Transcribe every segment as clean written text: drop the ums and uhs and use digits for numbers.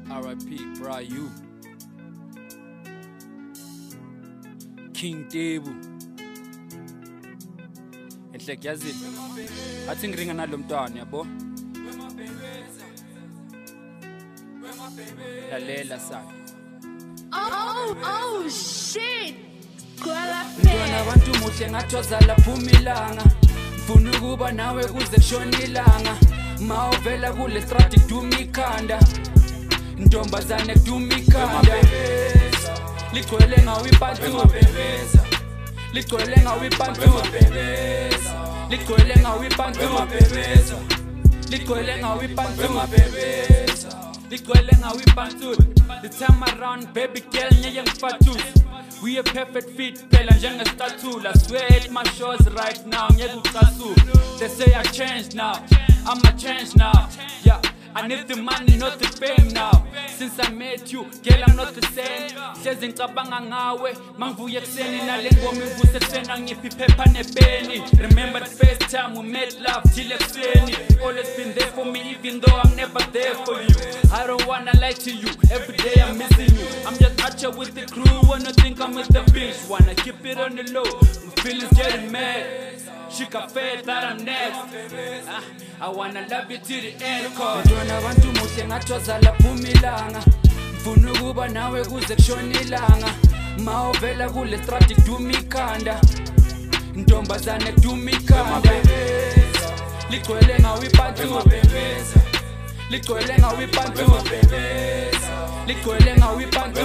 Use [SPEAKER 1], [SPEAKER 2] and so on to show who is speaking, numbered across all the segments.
[SPEAKER 1] R.I.P. Brayu King Tebu enhle kuyazini athi ngiringa nalomntwana yabo lalela sana
[SPEAKER 2] Oh shit
[SPEAKER 1] Ngibona abantu muhle ngathoza laphuma ilanga mfuna ukuba nawe kuze kushona ilanga mawuvela kule strati kuduma ikhanda ntombazane kuduma ikhanda ligcwele ngawo ipantu ligcwele ngawo ipantu ligcwele ngawo ipantu ligcwele ngawo ipantu ligcwele ngawo ipantu the time around baby girl ngeke ngifatuze we a perfect fit phela njenge-statue I swear at my shows right now ngeke ucasuke they say I changed now I'ma change now yeah I need the money, not the fame now. Since I met you, girl, I'm not the same. Hlezi ngicabanga ngawe, mangivuye ekuseni nale ngoma ivuse ekuseni angiphi iphepha nepeni. Remember the first time we made love till ekuseni. Always been there for me even though I'm never there for you. I don't wanna lie to you, every day I'm missing you. I'm just out here with the crew, wanna think I'm with the bitch. Wanna keep it on the low, my feelings getting mad. She got fed that I'm next. I wanna love you till the end cause Ngibona abantu muhle ngathoza laphuma ilanga mfuna ukuba nawe kuze kushona ilanga mawuvela kule strati kuduma ikhanda ntombazane kuduma ikhanda ligcwele ngawo ipantu ligcwele ngawo ipantu ligcwele ngawo ipantu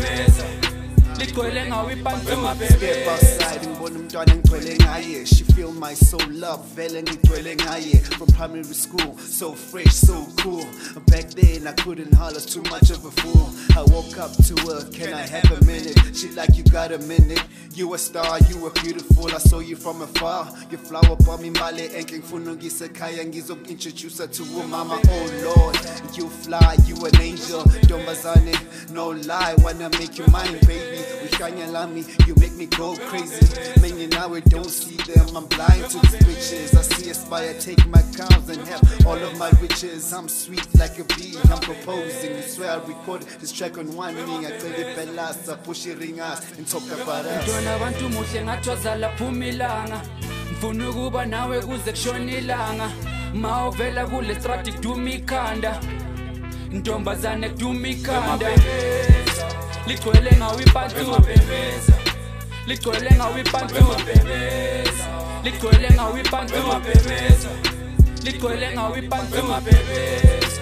[SPEAKER 3] Step outside ngibona umntwana ngigcwele ngaye she feel my soul love vele ngigcwele ngaye from primary school so fresh so cool back then I couldn't holler too much of a fool I woke up to her can I have a minute she like you got a minute you a star you were beautiful I saw you from afar your flower bomb imbale enke ngifuna ngisekhaya ngizokintroduce to a mama oh lord you fly you an angel ntombazane no lie wanna make you mine baby me, you make me go crazy. Man, you now don't see them. I'm blind to these bitches. I see Aspire take my cows and have all of my riches. I'm sweet like a bee. I'm proposing. You swear I recorded this track on one knee. I tell it bellas, I push it ring us and talk about us.
[SPEAKER 1] Ngibona abantu muhle ngathoza laphuma ilanga mfuna ukuba nawe kuze kushona ilanga mawuvela kule strati kuduma ikhanda ntombazane kuduma ikhanda ligcwele ngawo ipantu ligcwele ngawo ipantu ligcwele ngawo ipantu ligcwele ngawo ipantu